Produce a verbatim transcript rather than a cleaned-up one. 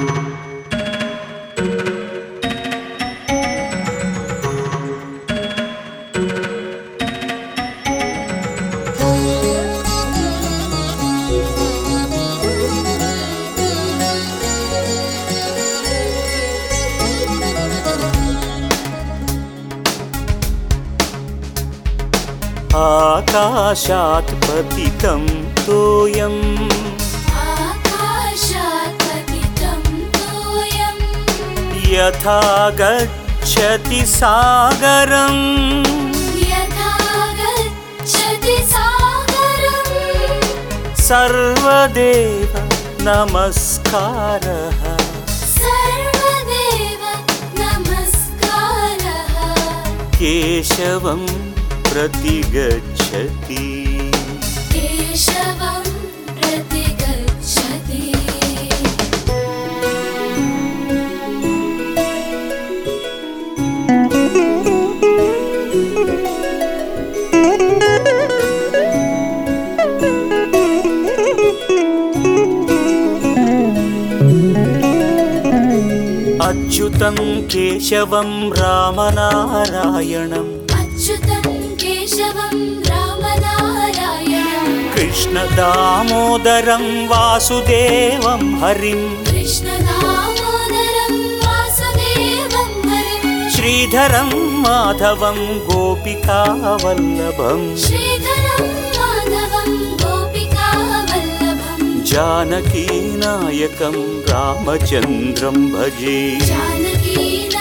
आकाशात् पतितं तोयम् आकाशात् पतितं तोयम् यथा गच्छति सागरम् यथा गच्छति सागरम् सर्वदेव नमस्कारः सर्वदेव नमस्कारः केशवं प्रतिगच्छति केशवं प्रतिगच्छति अच्युतं केशवं रामनारायणम् अच्युतं केशवं रामनारायणं कृष्णदामोदरं वासुदेवं हरिं कृष्णदामोदरं वासुदेवं हरिं श्रीधरं माधवं गोपिकावल्लभम् श्रीधरं माधवं गोपिकावल्लभं जानकीनायकं रामचन्द्रं भजे जानकी